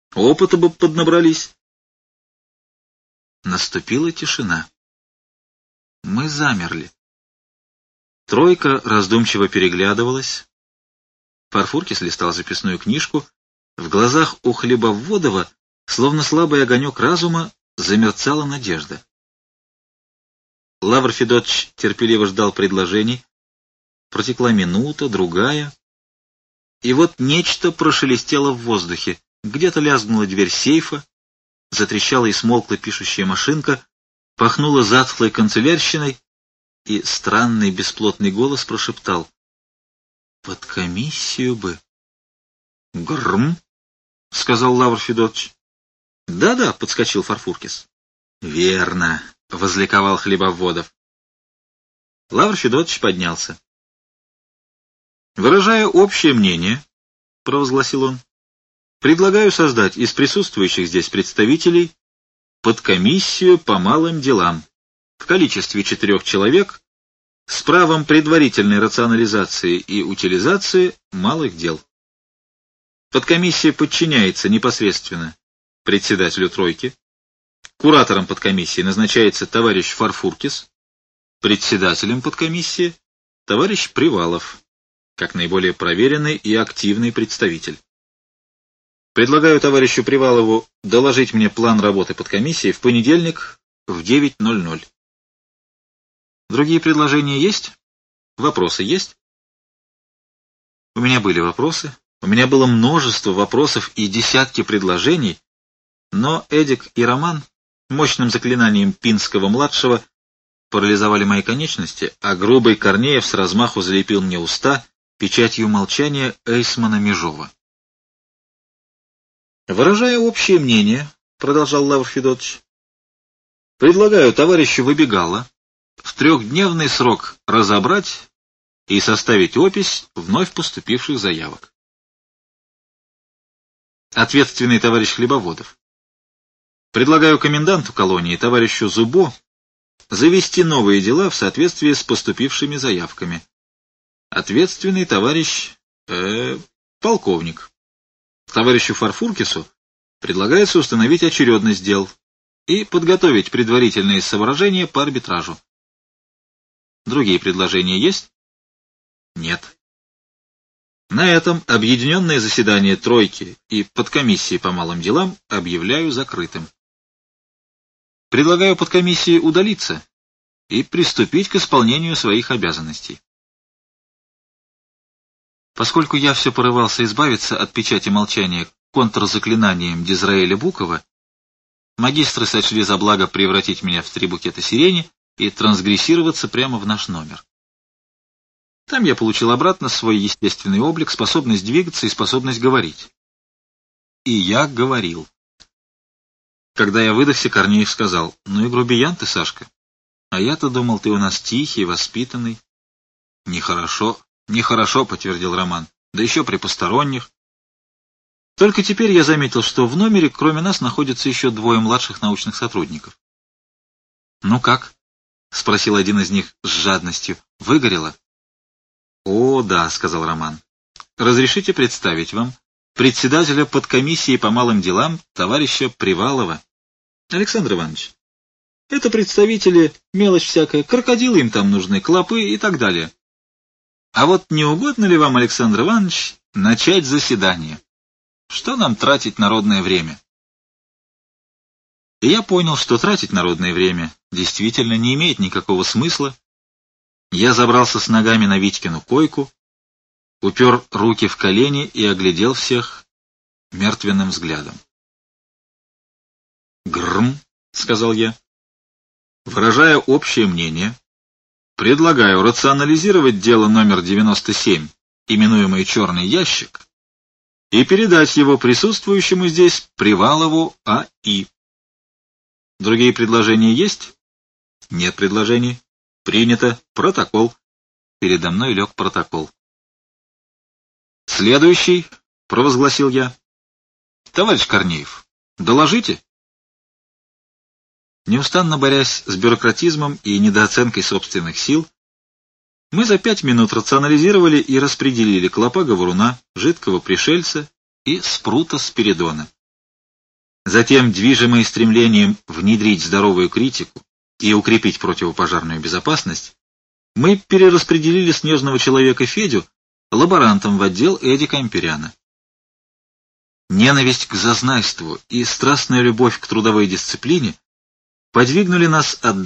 Опыта бы поднабрались. Наступила тишина. Мы замерли. Тройка раздумчиво переглядывалась. Фарфуркис листал записную книжку. В глазах у Хлебоводова, словно слабый огонек разума, замерцала надежда. Лавр Федотович терпеливо ждал предложений. Протекла минута, другая. И вот нечто прошелестело в воздухе. Где-то лязгнула дверь сейфа, затрещала и смолкла пишущая машинка, пахнула затхлой канцелярщиной, и странный бесплотный голос прошептал: «Под комиссию бы». «Грм», — сказал Лавр Федотович. «Да-да», — подскочил Фарфуркис. «Верно», — возликовал Хлебоводов. Лавр Федотович поднялся. «Выражая общее мнение, — провозгласил он, — предлагаю создать из присутствующих здесь представителей подкомиссию по малым делам в количестве 4 человек с правом предварительной рационализации и утилизации малых дел. Подкомиссия подчиняется непосредственно председателю тройки. Куратором подкомиссии назначается товарищ Фарфуркис, председателем подкомиссии — товарищ Привалов, как наиболее проверенный и активный представитель. Предлагаю товарищу Привалову доложить мне план работы подкомиссии в понедельник в 9:00. Другие предложения есть? Вопросы есть? У меня были вопросы, у меня было множество вопросов и десятки предложений, но Эдик и Роман мощным заклинанием Пинского-младшего парализовали мои конечности, а грубый Корнеев с размаху залепил мне уста печатью молчания Эйсмана-Межова. «Выражая общее мнение, — продолжал Лавр Федотович, — предлагаю товарищу Выбегало в 3-дневный срок разобрать и составить опись вновь поступивших заявок. Ответственный товарищ Хлебоводов. Предлагаю коменданту колонии, товарищу Зубо, завести новые дела в соответствии с поступившими заявками. Ответственный товарищ... полковник. Товарищу Фарфуркису предлагается установить очередность дел и подготовить предварительные соображения по арбитражу. Другие предложения есть? Нет. На этом объединенное заседание тройки и подкомиссии по малым делам объявляю закрытым. Предлагаю подкомиссии удалиться и приступить к исполнению своих обязанностей. Поскольку я все порывался избавиться от печати молчания контрзаклинанием Дизраэля Букова, магистры сочли за благо превратить меня в 3 букета сирени и трансгрессироваться прямо в наш номер. Там я получил обратно свой естественный облик, способность двигаться и способность говорить. И я говорил. Когда я выдохся, Корнеев сказал: «Ну и грубиян ты, Сашка. А я-то думал, ты у нас тихий, воспитанный». «Нехорошо, нехорошо», — подтвердил Роман. «Да еще при посторонних». Только теперь я заметил, что в номере, кроме нас, находятся еще 2 младших научных сотрудников. «Ну как?» — спросил один из них с жадностью. «Выгорело?» «О, да», — сказал Роман. «Разрешите представить вам председателя подкомиссии по малым делам товарища Привалова. Александр Иванович, это представители, мелочь всякая, крокодилы им там нужны, клопы и так далее. А вот не угодно ли вам, Александр Иванович, начать заседание? Что нам тратить народное время?» И я понял, что тратить народное время действительно не имеет никакого смысла. Я забрался с ногами на Витькину койку, упер руки в колени и оглядел всех мертвенным взглядом. «Грм», — сказал я, — «выражая общее мнение, предлагаю рационализировать дело номер 97, именуемый «Черный ящик», и передать его присутствующему здесь Привалову А.И. Другие предложения есть? Нет предложений. Принято. Протокол. Передо мной лег протокол. «Следующий», — провозгласил я. «Товарищ Корнеев, доложите». Неустанно борясь с бюрократизмом и недооценкой собственных сил, мы за 5 минут рационализировали и распределили клопа Говоруна, жидкого пришельца и спрута Спиридона. Затем, движимые стремлением внедрить здоровую критику и укрепить противопожарную безопасность, мы перераспределили снежного человека Федю лаборантом в отдел Эдика Амперяна. Ненависть к зазнайству и страстная любовь к трудовой дисциплине подвигнули нас от